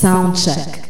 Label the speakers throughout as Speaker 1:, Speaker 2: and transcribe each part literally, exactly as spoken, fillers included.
Speaker 1: Soundcheck.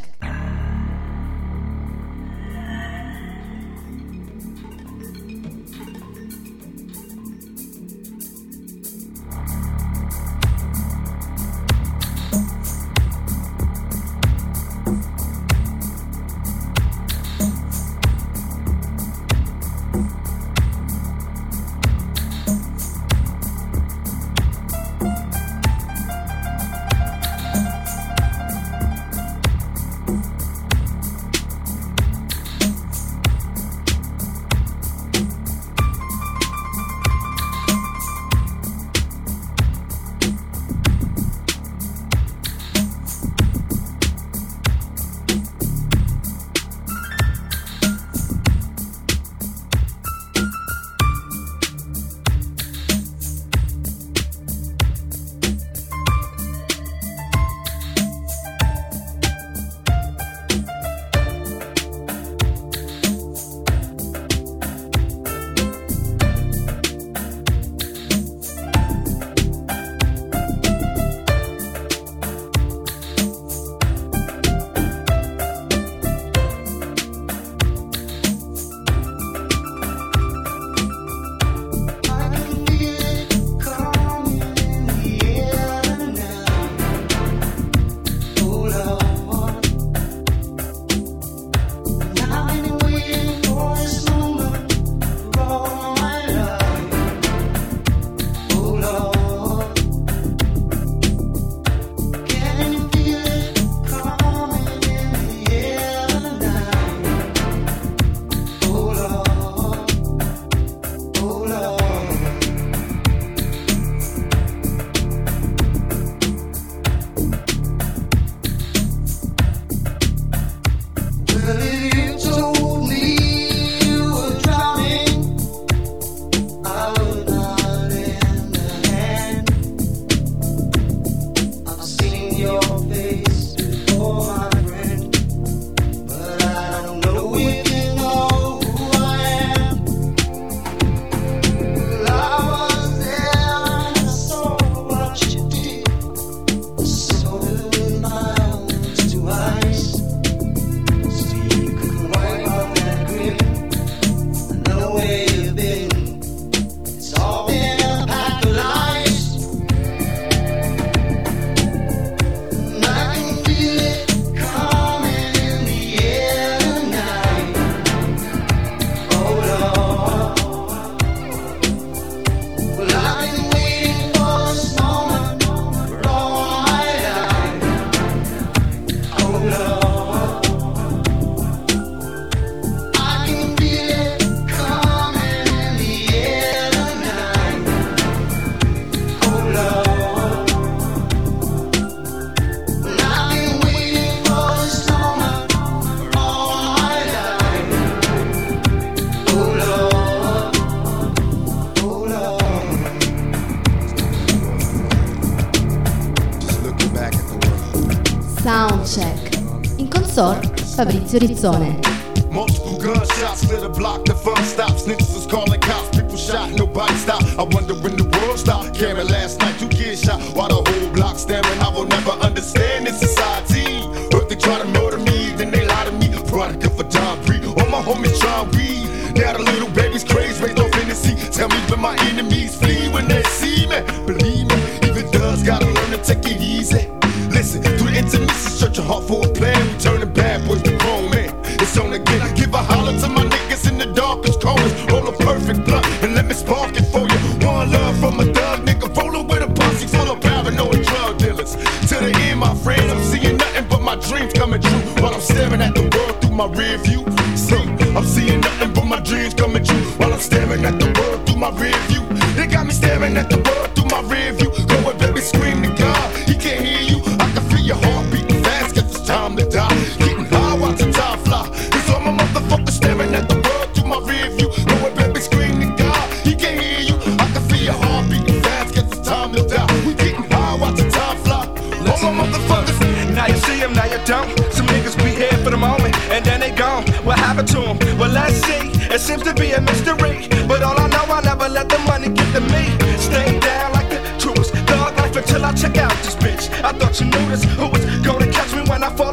Speaker 1: Soundcheck. In consort Fabrizio Rizzone.
Speaker 2: Multiple gunshots lit a block, the fun stops. Niggas was calling cops, people shot, nobody stopped. I wonder when the world stopped. Caring last night, two kids shot while the whole block staring. I will never understand this society. Heard they try to murder me, then they lie to me. Product of a John Bree. All my homies try weed. Now the little baby's crazy, raised off Hennessy. Tell me when my enemies flee when they see me. Believe me, even thugs gotta learn to take it easy. Listen, through the intimacy, search your heart for a plan. We turning bad boys to grown men. It's on again. Give a holler to my niggas in the darkest corners. Roll a perfect blunt and let me spark it for you. One love from a thug nigga, rolling with a posse full of paranoid drug dealers. To the end, my friends, I'm seeing nothing but my dreams coming true. While I'm staring at the world through my rear view. See, I'm seeing nothing but my dreams coming true. While I'm staring at the world through my rear view. They got me staring at the world through my rear view. Go and baby, scream to God, he can't hear you. I can feel your heart beating fast, cause it's time to die. Getting high, watching time fly. It's all my motherfuckers staring at the world through my rear view. Go and baby, scream to God, he can't hear you. I can feel your heart beating fast, cause it's time to die. We getting high, watching time fly. All my motherfuckers.
Speaker 3: Now you see him, now you don't. Some niggas be here for the moment, and then they gone. What happened to him? Well, let's see. It seems to be a mystery, but all I know, I never let the money get to me. Stay down like the truest thug life until I check out this bitch. I thought you knew this. Who was gonna catch me when I fall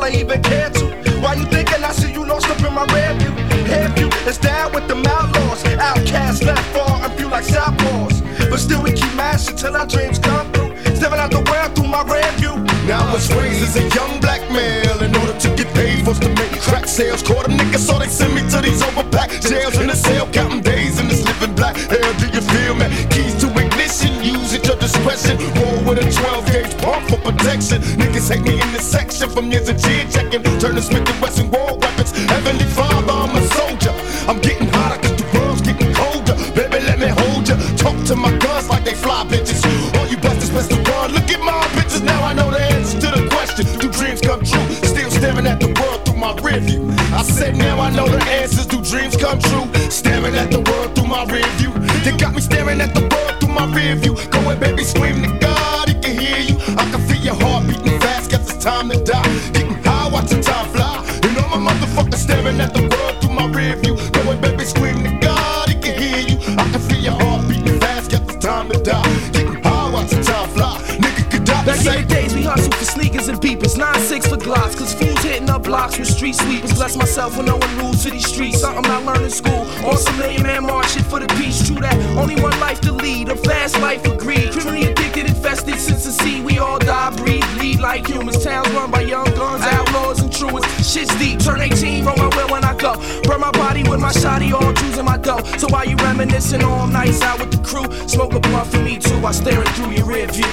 Speaker 3: them outlaws. Outcasts left far and few like southpaws. But still we keep mashing till our dreams come through. Stepping out the world through my rear view.
Speaker 2: Now I was raised as a young black male. In order to get paid, forced to make crack sales. Caught a nigga, so they send me to these overpacked jails. In the cell, counting days in this living black hell. Do you feel me? Keys to ignition, use at your discretion. Roll with a twelve gauge pump for protection. Niggas hate me in this section from years of cheer checking. Turning Smith and Wesson war weapons. Heavenly Father, I'm a soldier. I'm getting hotter cause the world's getting colder. Baby, let me hold ya. Talk to my guns like they fly bitches. All you busters best to run. Look at my bitches, now I know the answer to the question. Do dreams come true? Still staring at the world through my rear view. I said now I know the answers. Do dreams come true? Staring at the world through my rear view. They got me staring at the world through my rear view. Go ahead, baby, scream to God, he can hear you. I can feel your heart beating fast, guess it's time to die. Getting high, watching time fly. You know my motherfucker staring at the world through my rear view. Go ahead, baby, scream to God, he can hear you. I can feel your heart beating fast, guess it's time to die. Getting high, watching time fly. Nigga could die.
Speaker 4: Back in the days we hustled for sneakers and beepers, nine six for glocks, cause fools hitting up blocks with street sweepers. Bless myself when no one rules to these streets. Something I learned in school. On some million man march shit for the peace. True that, only one life to lead, a fast life of greed. Criminally addicted, infested since the sea. We all die, breathe, bleed like humans. Towns run by young guns, outlaws and truants. Shit's deep, turn eighteen, roll my wheel when I go. Burn my body with my shotty, all Jews in my dough. So while you reminiscing all nights out with the crew, smoke a blunt for me too while staring through your rear view.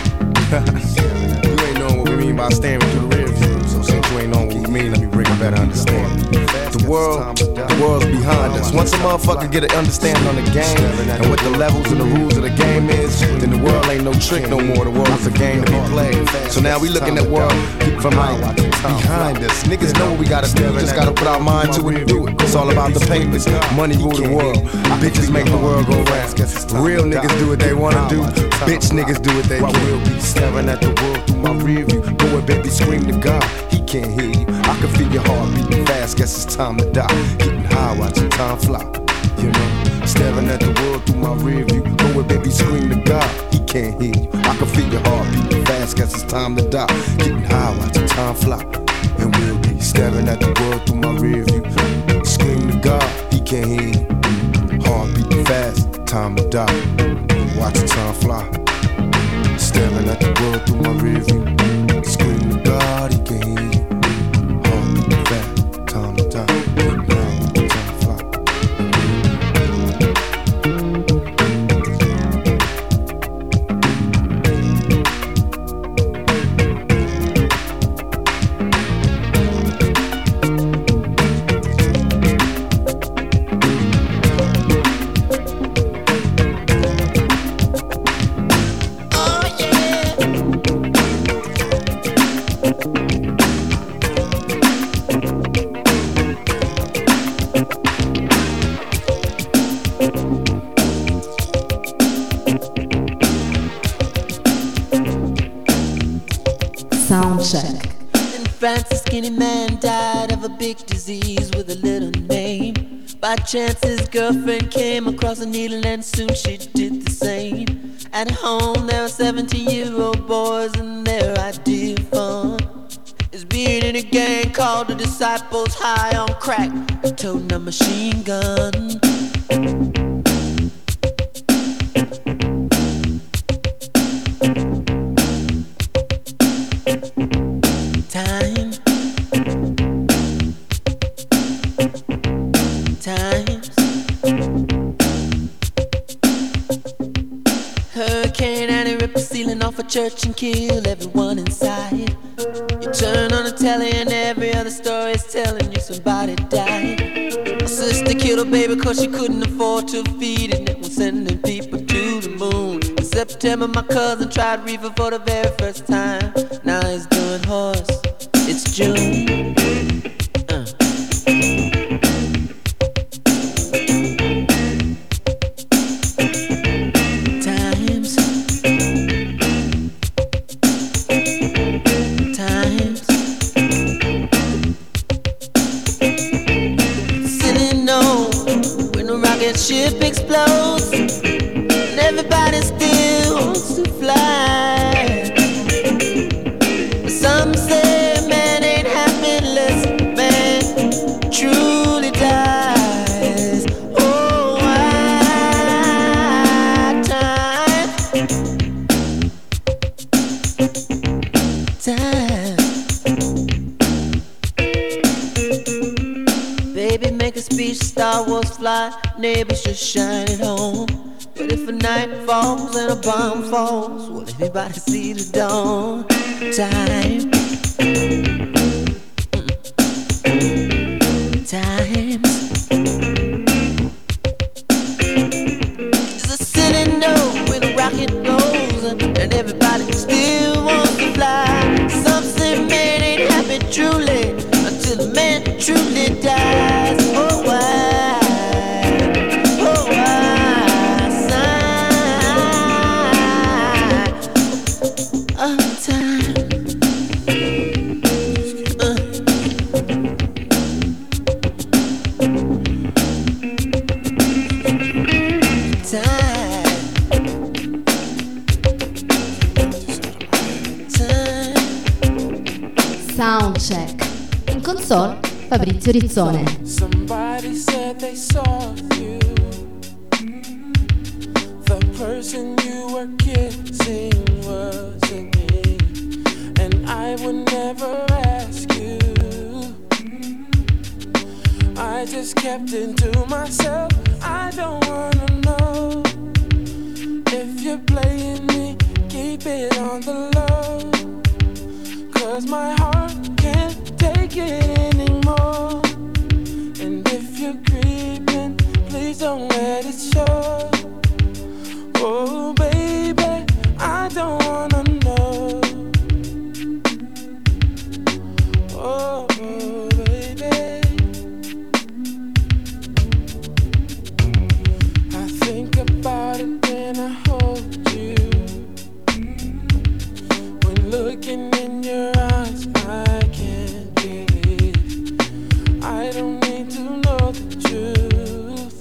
Speaker 5: You ain't knowing what we mean by staring through the rear view. So since you ain't knowing what we mean, let me bring a better understanding. The world, the world's behind us. Once a motherfucker get an understanding on the game and what the levels and the rules of the game is, then the world ain't no trick no more. The world is a game to be played. So now we looking at world from like behind us. Niggas know what we gotta do. We just gotta put our mind to it and do it. It's all about the papers. Money rule the world. Bitches make the world go round. Real niggas do what they wanna do. Bitch niggas do what they will be. Staring at the world through my rear view. Go ahead, baby, scream to God. He can't hear you. I can feel your heart beating fast. Guess it's time to die. Getting high, watching time fly. You know, staring at the world through my rear view. Go ahead, baby, scream to God. He can't hear you. I can feel your heart beating fast. Guess it's time to die. Getting high, watching time fly. And we'll be staring at the world through my rear view. Scream to God. He can't hear you. Heart beating fast. Time to die. Watching time fly. Staring at the world through my rear view. Scream to God, he can't hear you. Heart beating fast, time to die. Now, time to fly.
Speaker 1: Soundcheck.
Speaker 6: In France, a skinny man died of a big disease with a little name. By chance, his girlfriend came across a needle and soon she did the same. At home, there were seventeen-year-old boys and their idea of fun is being in a gang called the Disciples, high on crack, toting a machine gun. Time, times, Hurricane Annie ripped the ceiling off a church and killed everyone inside. You turn on the telly and every other story is telling you somebody died. My sister killed her baby cause she couldn't afford to feed it, and it was sending people to the moon. In September my cousin tried reefer for the very first time. Now he's doing horse. It's June. Uh. Times, times, sitting on when a rocket ship explodes and everybody still wants to fly. But some say man ain't happy unless man truly dies. Oh, make a speech, Star Wars fly, neighbors just shine at home. But if a night falls and a bomb falls, will everybody see the dawn? Time. Time. There's a city note with a rocket goes, and everybody still wants to fly. Some say man ain't happy truly until the man truly dies. Oh why? Oh why? Sign of time. Uh.
Speaker 1: Soundcheck. In console Fabrizio Rizzone.
Speaker 4: Somebody said they saw you. The person you were kissing wasn't me, and I would never ask you. I just kept it to myself. I don't wanna know if you're playing me. Keep it on the low, 'cause my heart can't take it anymore. And if you're creeping, please don't let it show. Oh baby, I don't wanna know. Oh, oh baby, I think about it when I hold you. When looking in your eyes, I can't believe I don't need to know the truth.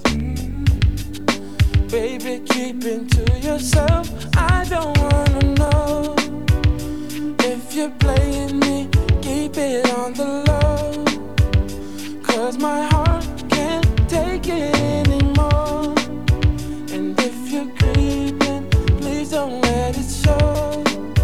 Speaker 4: Baby, keep it to yourself. I don't wanna know if you're playing me. Keep it on the low, 'cause my heart can't take it anymore. And if you're creeping, please don't let it show.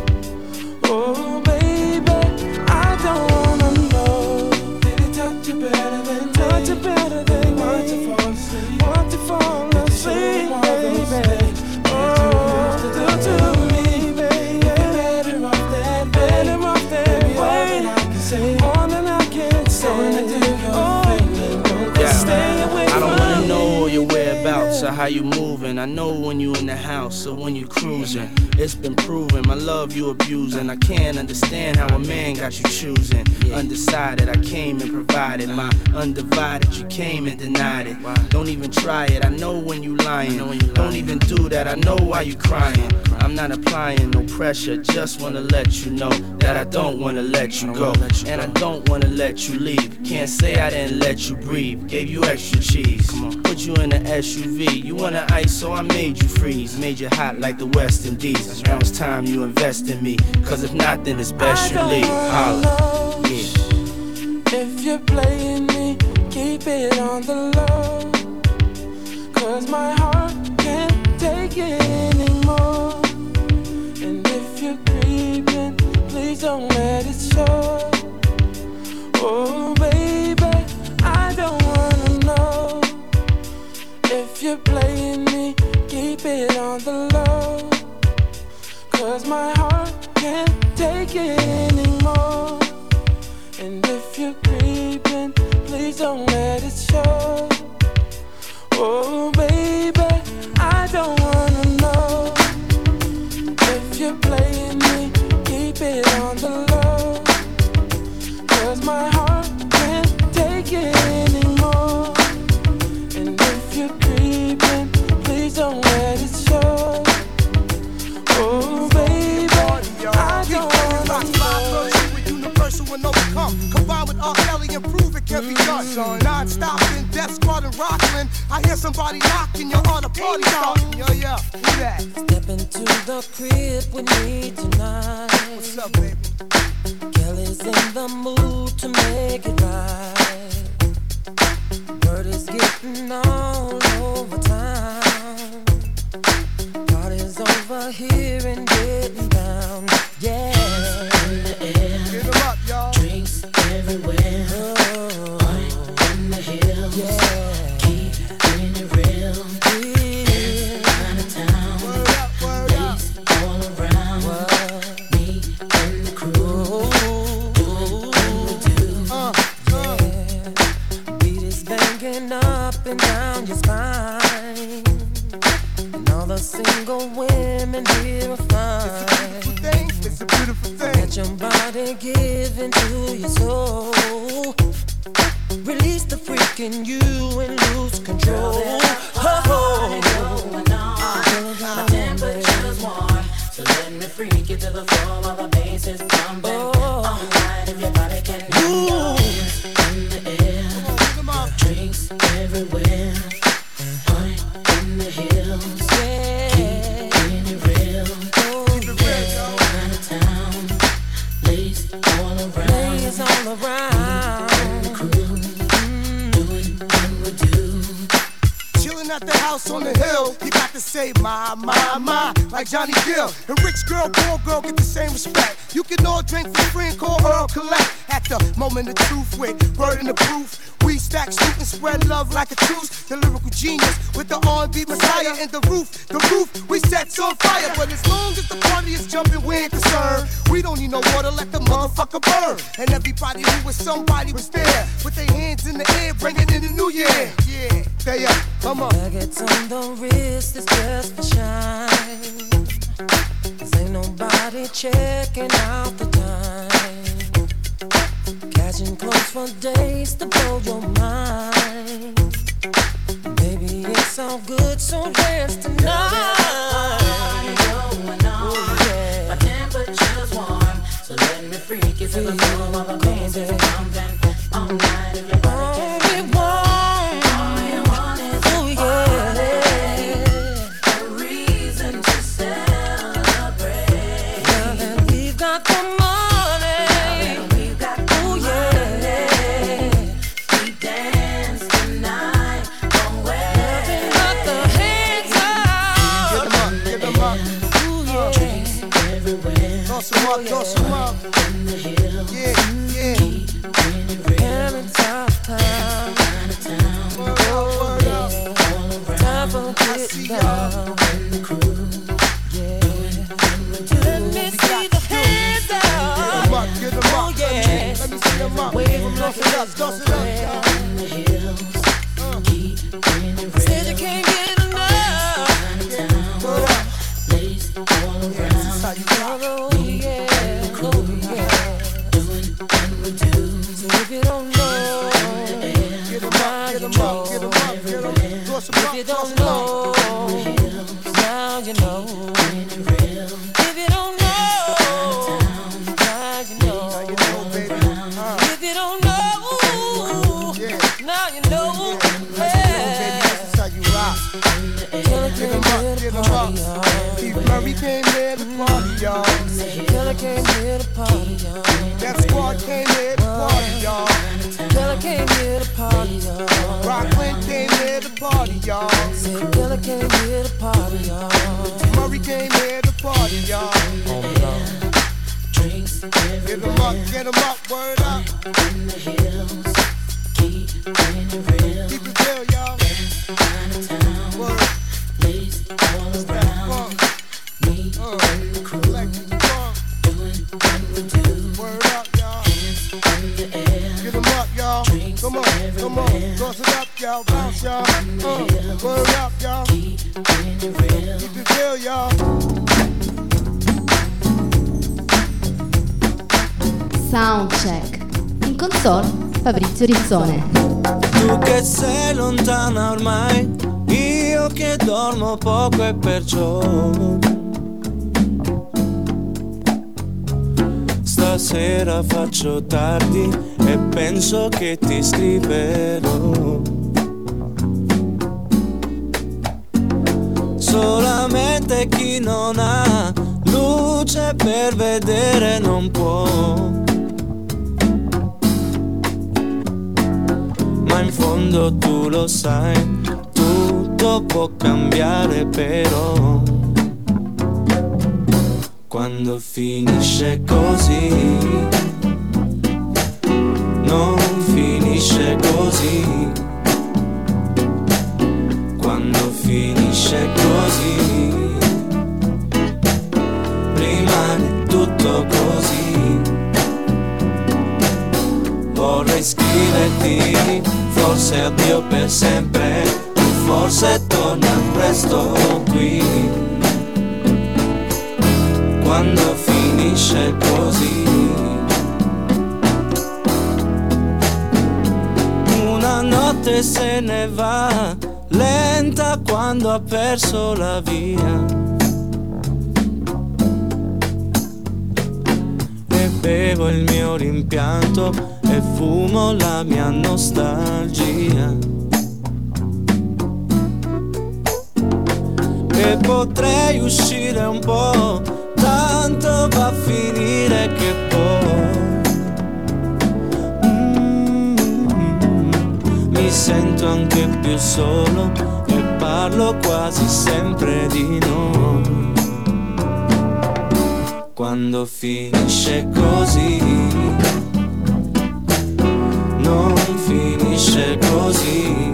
Speaker 4: Oh baby, I don't wanna know. Did it touch you better than touch you better than want to fall asleep? Want to fall asleep, baby? Oh, do to me, baby. Better off that, better off that way. More than I can say. Oh, yeah. Stay away from me. I don't wanna know your whereabouts or how you moving. I know when you in the house or when you cruising. It's been proven, my love you abusing. I can't understand how a man got you choosing. Undecided, I came and provided. My undivided, you came and denied it. Don't even try it, I know when you lying. Don't even do that, I know why you crying. I'm not applying no pressure, just wanna let you know that I don't wanna let you go. And I don't wanna let you leave. Can't say I didn't let you breathe. Gave you extra cheese, put you in an S U V. You wanna ice, so I made you freeze. Made you hot like the West Indies. Now it's time you invest in me, 'cause if not, then it's best you leave. Holla. Yeah. If you're playing me, keep it on the low, 'cause my heart can't take it anymore. And if you're creeping, please don't let it show. Oh baby, I don't wanna know if you're playing me. Keep it on the low, 'cause my heart can't take it anymore. And if you're creeping, please don't let it show. Oh baby, I don't wanna know if you're playing me. Keep it on the low, 'cause my heart can't take it anymore. And if you're creeping, please don't let it show. Oh baby, I don't wanna know.
Speaker 7: Universal and overcome. Combine with R. Kelly and prove it can be done. Non-stop in Death Squad and Rockland. I hear somebody knocking, you're on a party starting. Yo, yo, who that?
Speaker 8: Step into the crib with me tonight.
Speaker 7: What's up, baby?
Speaker 8: Kelly's in the mood to make it right. Word is getting all over town. Party's over here and getting down. Yeah. In the air.
Speaker 7: Get 'em up, y'all.
Speaker 8: Drinks everywhere. Oh. In the hills. Yeah. up and down your spine. And all the single women here are fine.
Speaker 7: It's a beautiful thing, it's a beautiful thing.
Speaker 8: Let your body give into your soul. Release the freak in you and lose control. Oh, going on. My temperature's warm, so let me freak you to the floor while the bass is pumping. Oh. All night if your body can move. In the air, drinks everywhere. Point in the hills, yeah. Keep it real, oh, yeah. Out of town, lace all around, lace all around.
Speaker 7: At the house on the hill, you got to say my, my, my, like Johnny Gill. And rich girl, poor girl get the same respect. You can all drink for free and call her collect. At the moment of truth with word in the proof, we stack, shoot and spread love like a truce. The lyrical genius with the R and B messiah and the roof, the roof we set on fire. But as long as the party is jumping, we ain't concerned. We don't need no water, let the motherfucker burn. And everybody who was somebody was there with their hands in the air, bringing in the new year. Yeah, they up, come on.
Speaker 8: Nuggets on the wrist is just for shine. Cause ain't nobody checking out the time. Catching close for days to blow your mind. Baby, it's all good, so dance tonight. Going on. Oh, yeah. My temperature's warm, so let me freak you to the floor while the bass is pumping. All night if your body can be warm.
Speaker 7: Toss 'em up, toss 'em up. Yeah, yeah.
Speaker 8: Having tough time.
Speaker 7: Word up, word up.
Speaker 8: Time for getting down. Yeah. Let me see the hands up.
Speaker 7: Get 'em up, get 'em up.
Speaker 8: Oh, yeah.
Speaker 7: Let me see 'em up.
Speaker 8: Wave 'em
Speaker 7: Toss
Speaker 8: like
Speaker 7: it up, toss it up, y'all.
Speaker 8: Said you can't get enough.
Speaker 7: Word up.
Speaker 8: Oh, yeah, oh, yeah. So if you don't know,
Speaker 7: Get 'em up, get 'em up, get 'em up, get 'em up. Toss 'em
Speaker 8: if
Speaker 7: up,
Speaker 8: you
Speaker 7: toss
Speaker 8: don't
Speaker 7: 'em up.
Speaker 8: know, now you know. If you don't know, now you know.
Speaker 7: Now you know, baby. Uh,
Speaker 8: If you don't know,
Speaker 7: yeah.
Speaker 8: now you know.
Speaker 7: Baby, this is how you rock. Get 'em up, get 'em up. Steve Murray came here to party, y'all.
Speaker 8: Killer came here to party, y'all.
Speaker 7: That squad came here to party, y'all.
Speaker 8: Killer came here to party, y'all.
Speaker 7: Rockland came here to party, y'all.
Speaker 8: Said Killer came here to party, y'all.
Speaker 7: Murray came here to party, y'all.
Speaker 8: Drinks
Speaker 7: Get 'em up, get 'em up, word up.
Speaker 8: in the hills. Keep it real.
Speaker 7: Keep it real, y'all. Word.
Speaker 8: Lace all around. Me
Speaker 7: Uh,
Speaker 8: and the crew.
Speaker 7: electric funk.
Speaker 8: Doing what we do.
Speaker 7: Word up, y'all.
Speaker 8: Hands in the air.
Speaker 7: Get 'em up, y'all. Come on, come on. Toss it up, y'all. Bounce, y'all. Uh, word up, y'all.
Speaker 8: Keep it real.
Speaker 7: Keep it real, y'all.
Speaker 1: Soundcheck. In console Fabrizio Rizzone.
Speaker 9: Tu che sei lontana ormai, io che dormo poco e perciò stasera faccio tardi e penso che ti scriverò. Solamente chi non ha luce per vedere non può. Ma in fondo tu lo sai, tutto può cambiare però quando finisce così, non finisce così, quando finisce così, rimane tutto così. Vorrei scriverti, forse addio per sempre, o forse torna presto qui. Quando finisce così, una notte se ne va, lenta quando ha perso la via. E bevo il mio rimpianto e fumo la mia nostalgia. E potrei uscire un po', tanto va a finire che poi mm, mi sento anche più solo e parlo quasi sempre di noi. Quando finisce così, non finisce così.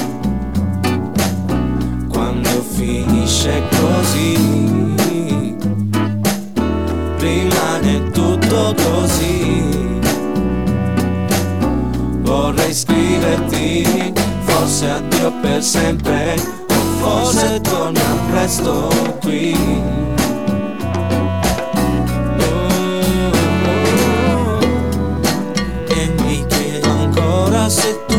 Speaker 9: Quando finisce così, rimane tutto così. Vorrei scriverti, forse addio per sempre, o forse torna presto qui. Se tu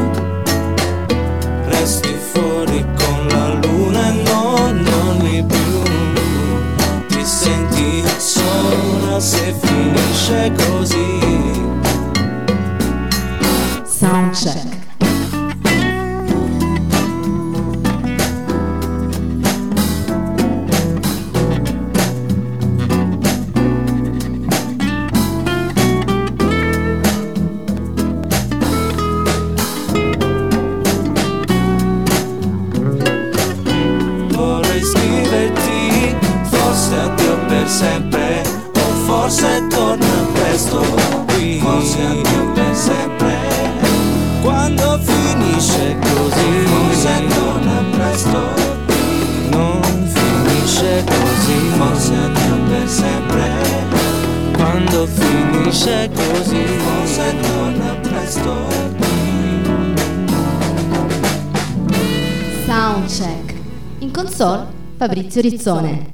Speaker 9: resti fuori con la luna e non dormi più, ti senti sola se finisce così.
Speaker 1: Soundcheck.
Speaker 9: Sempre, o forse torna presto qui. Forse addio per sempre. Quando finisce così, forse torna presto qui. Non finisce così, forse addio per sempre. Quando finisce così, forse torna presto qui.
Speaker 1: Soundcheck. In console Fabrizio Rizzone.